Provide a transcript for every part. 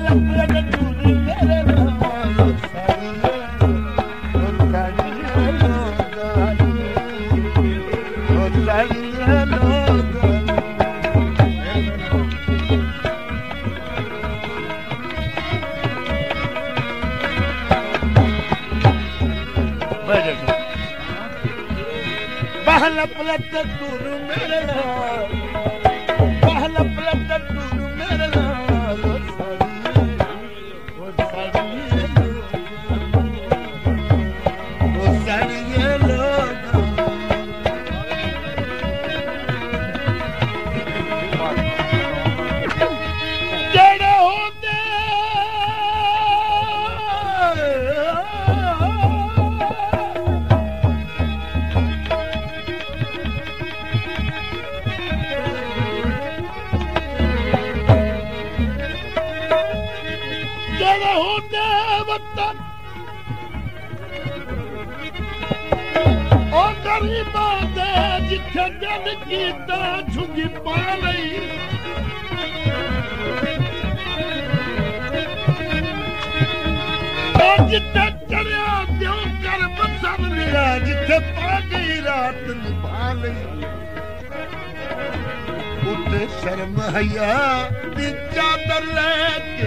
शर्म हया दी चादर लेके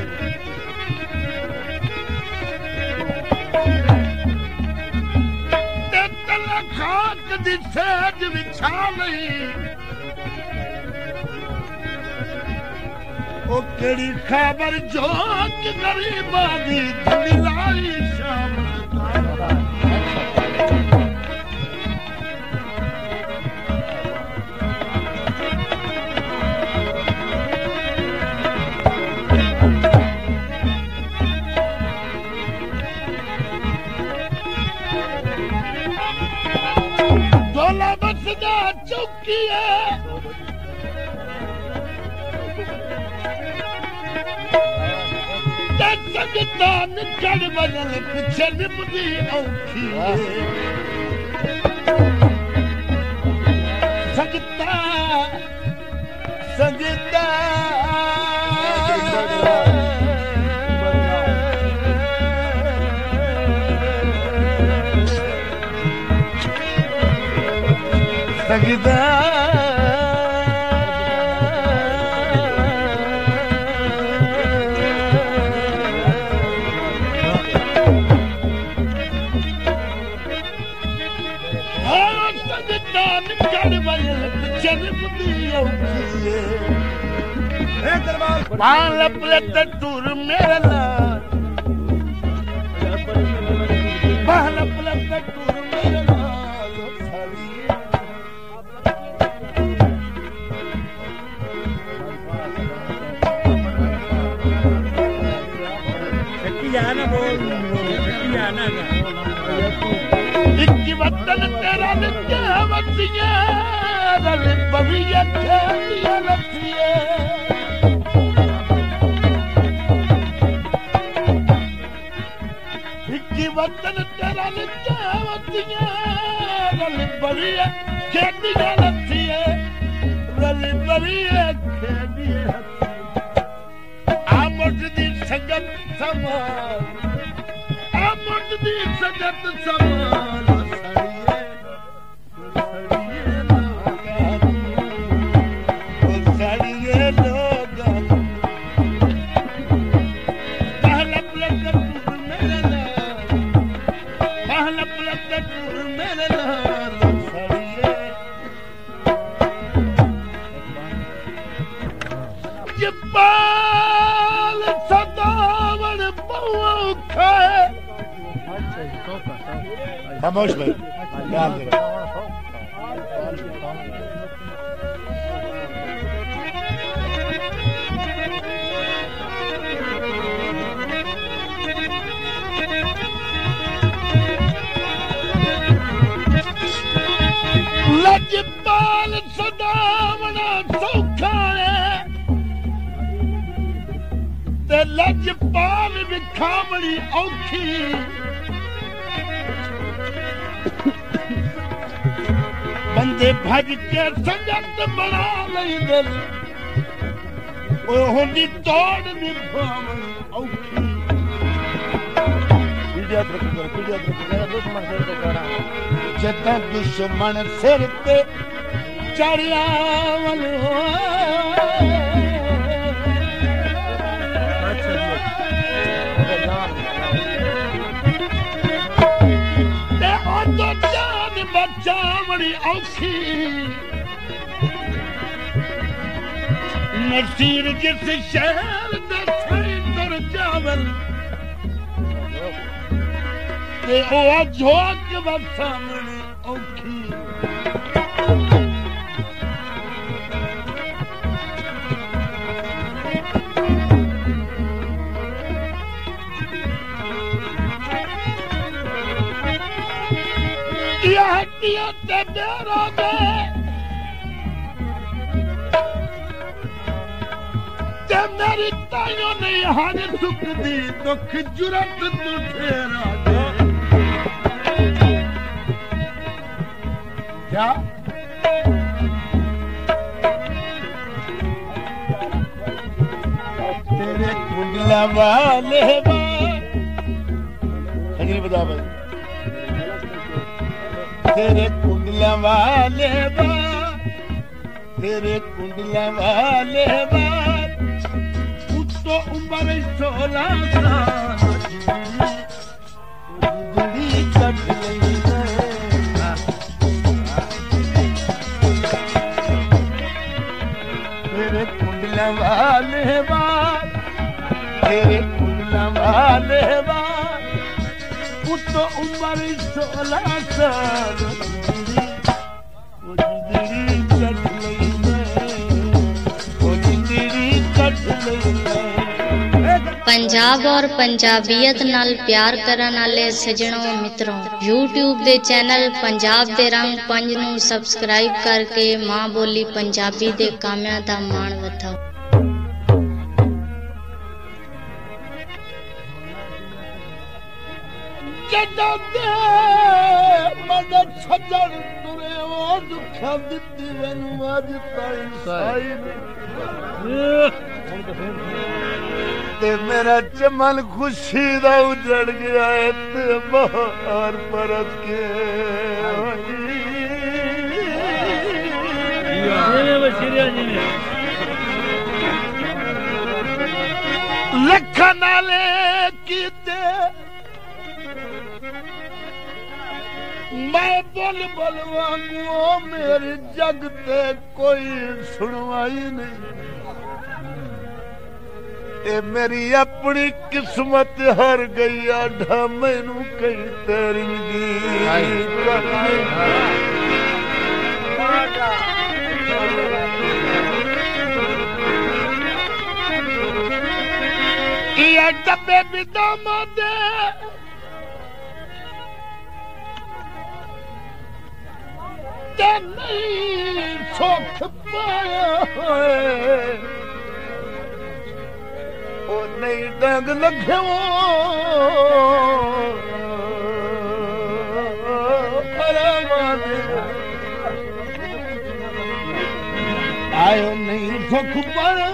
तला खाक दी सेज विछा लई ओ केड़ी खबर जो कि गरीबा दी दिलाई शाम संगतान चढ़ बदल पिछे निपदी औखी संगता संगता संगता लप लप टूर मेरे लाल लप लप टूर मेरे लाल जाना बोल जाना इक्की वतन तेरा नित्य वतिया रल बविया खेलिया रतिया वतन तेरा नित्या रल बलिया खेदिया लथिए रल बलिया खेदिया आमद दी संगत समान आमद दी संगत समान खामोश भाई ध्यान दे लजपाल सदावना सौखा है ते लजपाल विखामणी औखी बंदे भज के संगत बना लेंदे होंदी तोड़ निभावन औखी जदा दुश्मन सिर ते चढ़िया जान बचावनी औखी नसीर जिस शहर दे तुर जावल ते ओ झोंक वसावनी औखी हड्डियों ते बेरों में ते मेरी ताइयों ने हर सुख दी दुख जुरत तू ठहरा दे क्या तेरे कुंडला वाले अंजलि बता भाई तेरे कुंडला वाले तेरे कुंडला वाले उत्तो उम्र 16 साल बड़ी कट गई तेरे कुंडला वाले तेरे कुंडला वाले उत्तो उम्र 16 साल पंजाब और पंजाबीयत नाल प्यार करन वाले सजणों मित्रों YouTube दे चैनल पंजाब दे रंग 5 नू सबसक्राइब करके मां बोली पंजाबी दे कामियां दा मान वधाओ। मदद छजड़ तुरे ओ दुखा दित्ती वनु अज ताई साई ते मेरा चमन खुशी दा उजड़ गया है ते बाहर परत के लखा नाले कीते मैं बोल वांगू मेरे जग ते कोई सुनवाई नहीं ए मेरी अपनी किस्मत हार गई आढ़ा मैनू कई तेरी दी ये डब्बे बिदामा दे नहीं सुख पाया ओ नहीं डंग लगे आयो नहीं सुख पाया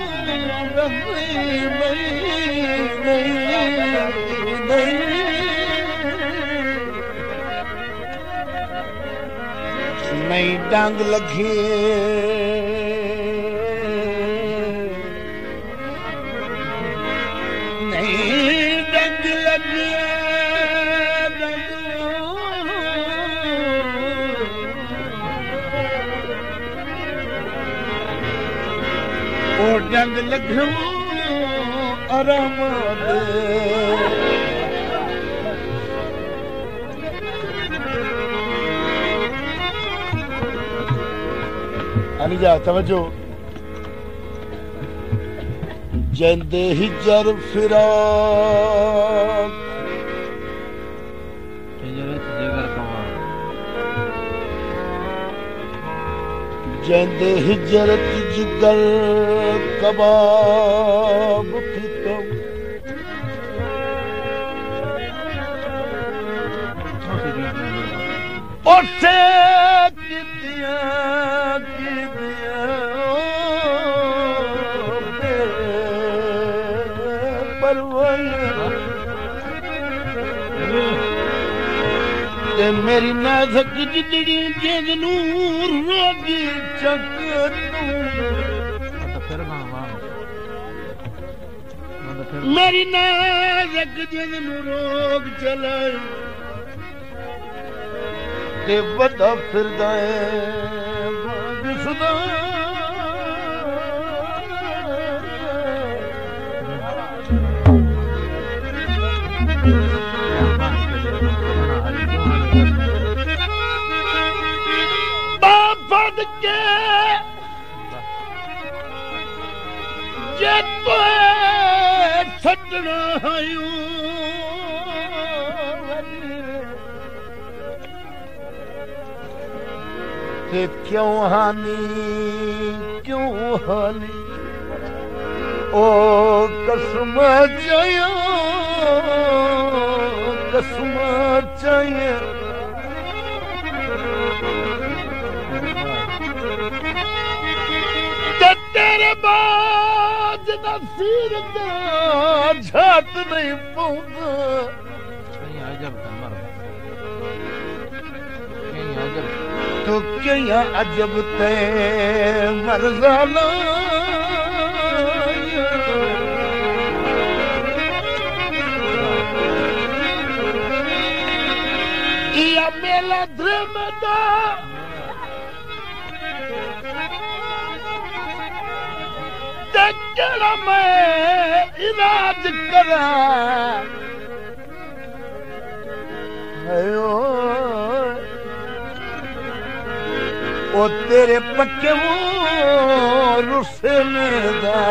नहीं डांग लगी नहीं डंग लगी ओ डंग लगे आराम अलिजा तवज्जो जंदे हिजर फिराक जंदे हिजरत जिगर कबाब पीतम ओसे कितिया परवाना ते मेरी नाज़क जिंदड़ी जिंद नूर रोगी चक मेरी नाज़क जिंद नूर रोग चलाए ते वदा फिरदा है बागसदा बापद के जे तो छड़ना आयूं ते क्यों हानी ओ कसम चाहिए ते तेरे बाद नसीर दा झात नहीं पौंदा तो क्या अजब ते मरज़ाना या मेला ध्रमदा ते केड़ा मैं इलाज करा ओ तेरे पक्के वो रुसन दा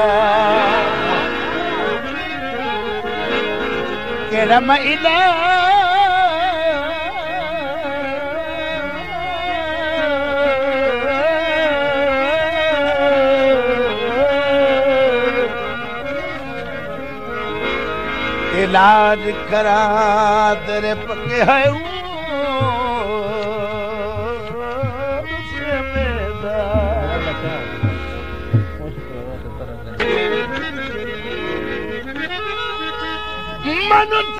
केड़ा मैं इलाज करा तेरे पक्के है मन